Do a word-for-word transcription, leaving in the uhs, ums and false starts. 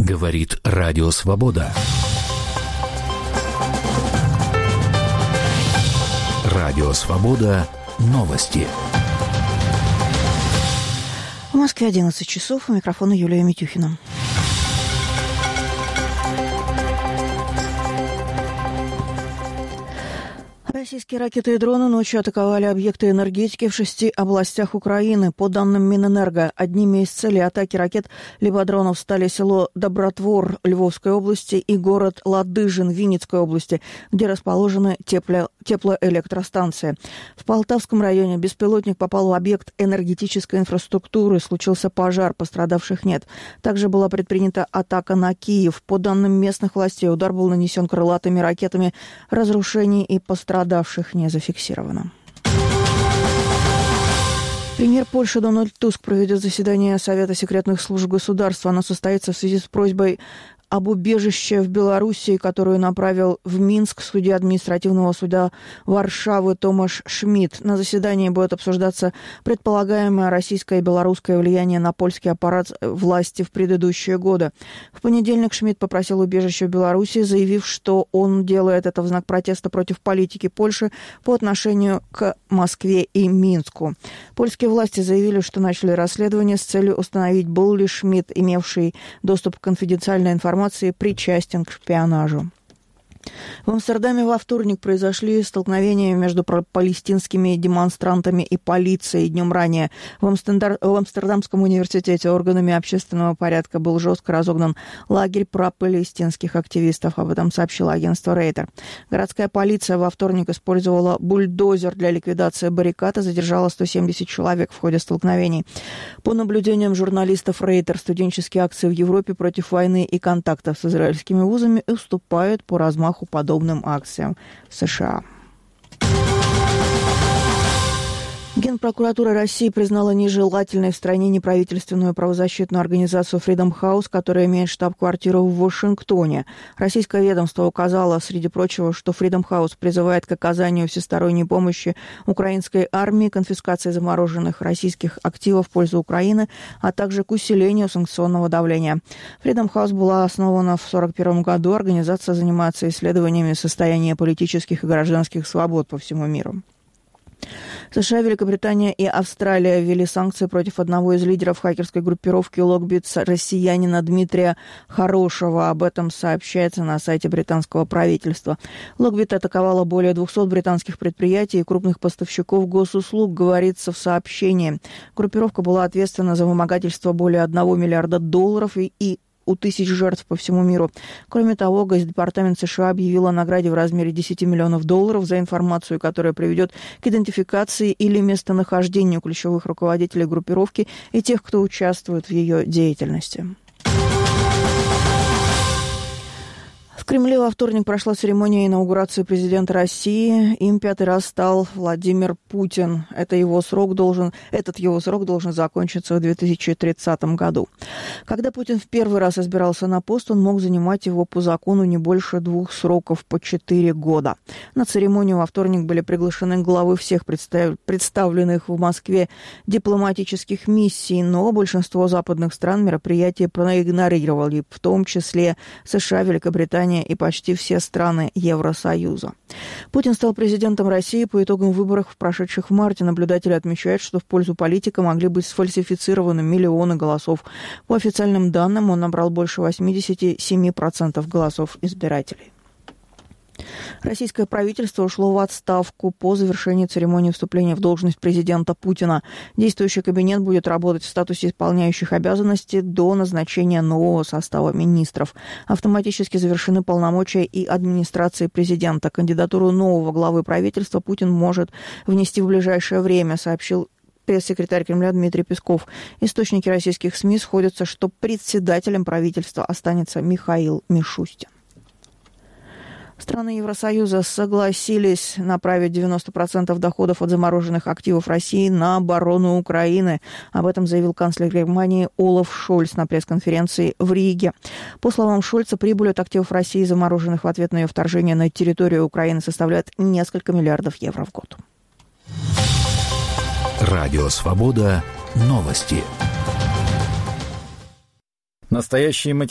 Говорит Радио Свобода. Радио Свобода. Новости. В Москве одиннадцать часов. У микрофона Юлия Митюхина. Российские ракеты и дроны ночью атаковали объекты энергетики в шести областях Украины. По данным Минэнерго, одними из целей атаки ракет либо дронов стали село Добротвор Львовской области и город Ладыжин Винницкой области, где расположены тепло- теплоэлектростанции. В Полтавском районе беспилотник попал в объект энергетической инфраструктуры. Случился пожар, пострадавших нет. Также была предпринята атака на Киев. По данным местных властей, удар был нанесен крылатыми ракетами. Разрушений и пострадавших не зафиксировано. Премьер Польши Дональд Туск проведет заседание Совета секретных служб государства. Оно состоится в связи с просьбой об убежище в Белоруссии, которую направил в Минск судья административного суда Варшавы Томаш Шмидт. На заседании будет обсуждаться предполагаемое российское и белорусское влияние на польский аппарат власти в предыдущие годы. В понедельник Шмидт попросил убежище в Белоруссии, заявив, что он делает это в знак протеста против политики Польши по отношению к Москве и Минску. Польские власти заявили, что начали расследование с целью установить, был ли Шмидт, имевший доступ к конфиденциальной информации, причастен к шпионажу. В Амстердаме во вторник произошли столкновения между палестинскими демонстрантами и полицией. Днем ранее в, Амстердам... в Амстердамском университете органами общественного порядка был жестко разогнан лагерь пропалестинских активистов. Об этом сообщило агентство Рейтер. Городская полиция во вторник использовала бульдозер для ликвидации баррикад и задержала сто семьдесят человек в ходе столкновений. По наблюдениям журналистов Рейтер, студенческие акции в Европе против войны и контактов с израильскими вузами уступают по размаху подобным акциям в США. Генпрокуратура России признала нежелательной в стране неправительственную правозащитную организацию Freedom House, которая имеет штаб-квартиру в Вашингтоне. Российское ведомство указало, среди прочего, что Freedom House призывает к оказанию всесторонней помощи украинской армии, конфискации замороженных российских активов в пользу Украины, а также к усилению санкционного давления. Freedom House была основана в тысяча девятьсот сорок первом году. Организация занимается исследованиями состояния политических и гражданских свобод по всему миру. США, Великобритания и Австралия ввели санкции против одного из лидеров хакерской группировки Lockbit, россиянина Дмитрия Хорошева. Об этом сообщается на сайте британского правительства. Lockbit атаковала более двухсот британских предприятий и крупных поставщиков госуслуг, говорится в сообщении. Группировка была ответственна за вымогательство более одного миллиарда долларов и, и у тысяч жертв по всему миру. Кроме того, Госдепартамент США объявил о награде в размере десять миллионов долларов за информацию, которая приведет к идентификации или местонахождению ключевых руководителей группировки и тех, кто участвует в ее деятельности. В Кремле во вторник прошла церемония инаугурации президента России. Им пятый раз стал Владимир Путин. Это его срок должен, этот его срок должен закончиться в две тысячи тридцатом году. Когда Путин в первый раз избирался на пост, он мог занимать его по закону не больше двух сроков по четыре года. На церемонию во вторник были приглашены главы всех представ... представленных в Москве дипломатических миссий, но большинство западных стран мероприятие проигнорировали, в том числе США, Великобритания и почти все страны Евросоюза. Путин стал президентом России по итогам выборов, прошедших в марте. Наблюдатели отмечают, что в пользу политика могли быть сфальсифицированы миллионы голосов. По официальным данным, он набрал больше восемьдесят семь процентов голосов избирателей. Российское правительство ушло в отставку по завершении церемонии вступления в должность президента Путина. Действующий кабинет будет работать в статусе исполняющих обязанности до назначения нового состава министров. Автоматически завершены полномочия и администрации президента. Кандидатуру нового главы правительства Путин может внести в ближайшее время, сообщил пресс-секретарь Кремля Дмитрий Песков. Источники российских СМИ сходятся, что председателем правительства останется Михаил Мишустин. Страны Евросоюза согласились направить девяносто процентов доходов от замороженных активов России на оборону Украины. Об этом заявил канцлер Германии Олаф Шольц на пресс-конференции в Риге. По словам Шольца, прибыль от активов России, замороженных в ответ на ее вторжение на территорию Украины, составляет несколько миллиардов евро в год. Радио Свобода. Новости. Настоящие материалы.